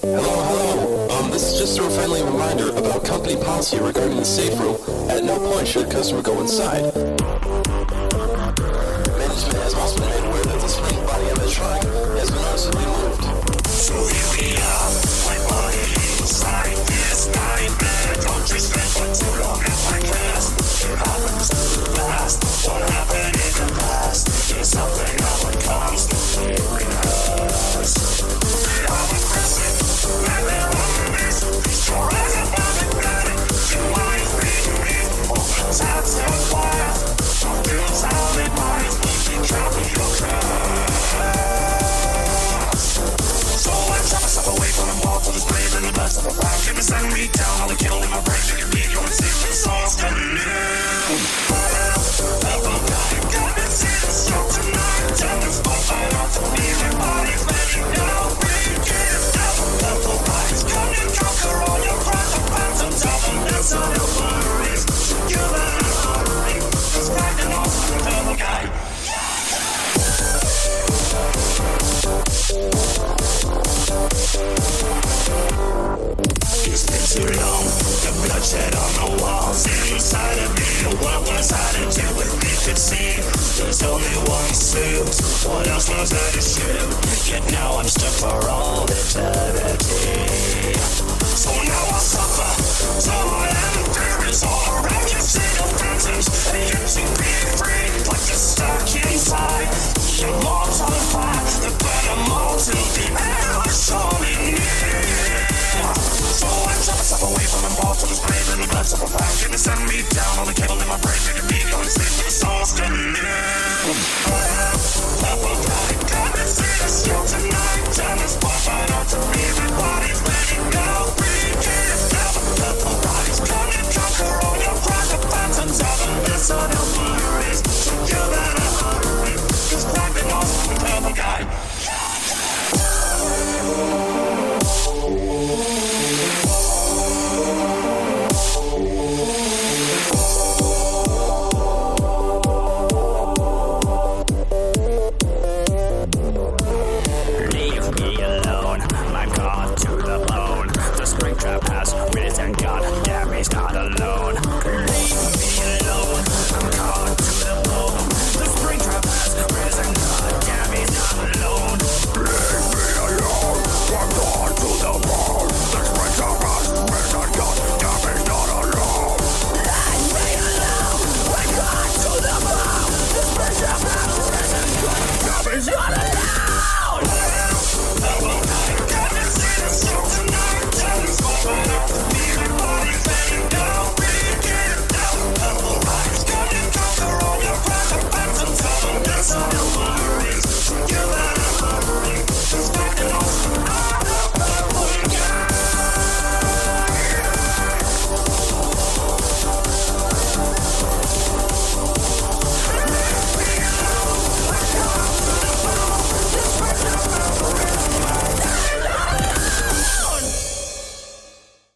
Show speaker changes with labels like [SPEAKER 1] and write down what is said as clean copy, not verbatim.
[SPEAKER 1] Hello, hello. This is just a friendly reminder about company policy regarding the safe rule. At no point should a customer go inside. Management has also been made aware that the spring body of the truck has been noticeably moved. So here we are, my body inside this nightmare. Don't just spend for too long at my class. It happens too fast. What happened in the past is something I would constantly rehearse. I was pressing, and there was this forever bombing. You might read me, open tabs and fire. Don't do solid minds, keep track of your class. So I chop myself away from the wall to this brave and the best of a round. Give me send me down, all the kill in my brain. Make it leave you and see the songs coming in. Got me seeing so tonight. Tell me what I want to be. Everybody's ready now. Bring it down. Level rise, come and conquer all your crimes. The phantom devil is on your worries. You're an artery. It's fighting off the devil guy. It's been too long, the bloodshed on the walls inside of me. What was I to do if we could see? There's only one suit, what else was I to shoot? Yet now I'm stuck for all eternity. So now I suffer, so I am buried all around you. See the phantoms, and you to be free, like you're stuck inside. Your mom's on fire, the better more to be. And I surely need. So I chop myself away from the ball to this brave and the blood of a pound. Give me send me down on the cable in my brain, make it me go and sleep with the